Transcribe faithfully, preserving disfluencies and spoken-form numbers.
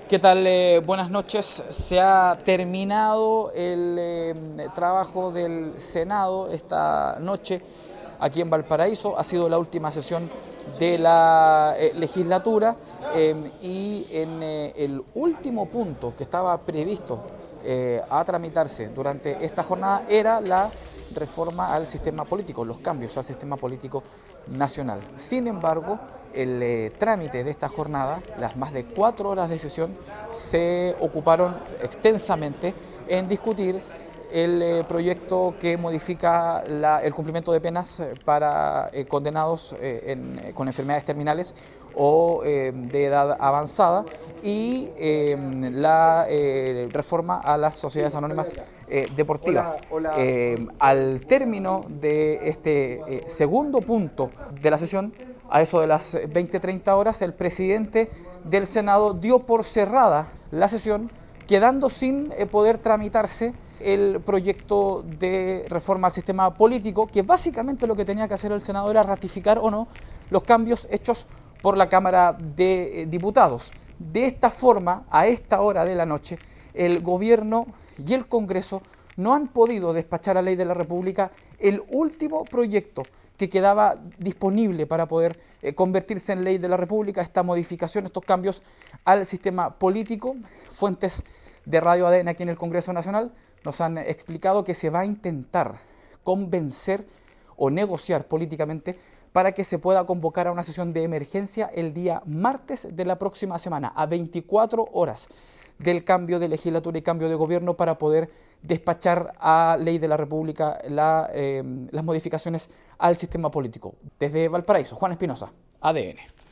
¿Qué tal? Eh, buenas noches. Se ha terminado el eh, trabajo del Senado esta noche aquí en Valparaíso. Ha sido la última sesión de la eh, legislatura eh, y en eh, el último punto que estaba previsto eh, a tramitarse durante esta jornada era la reforma al sistema político, los cambios al sistema político nacional. Sin embargo, el eh, trámite de esta jornada, las más de cuatro horas de sesión, se ocuparon extensamente en discutir el eh, proyecto que modifica la, el cumplimiento de penas para eh, condenados eh, en, eh, con enfermedades terminales o eh, de edad avanzada y eh, la eh, reforma a las sociedades anónimas eh, deportivas. Hola, hola. Eh, al término de este eh, segundo punto de la sesión, a eso de las veinte treinta horas, el presidente del Senado dio por cerrada la sesión, quedando sin eh, poder tramitarse el proyecto de reforma al sistema político, que básicamente lo que tenía que hacer el Senado era ratificar o no los cambios hechos por la Cámara de Diputados. De esta forma, a esta hora de la noche, el gobierno y el Congreso no han podido despachar a ley de la República el último proyecto que quedaba disponible para poder eh, convertirse en ley de la República, esta modificación, estos cambios al sistema político. Fuentes de Radio A D N aquí en el Congreso Nacional nos han explicado que se va a intentar convencer o negociar políticamente para que se pueda convocar a una sesión de emergencia el día martes de la próxima semana, a veinticuatro horas del cambio de legislatura y cambio de gobierno, para poder despachar a ley de la República la, eh, las modificaciones al sistema político. Desde Valparaíso, Juan Espinosa, A D N.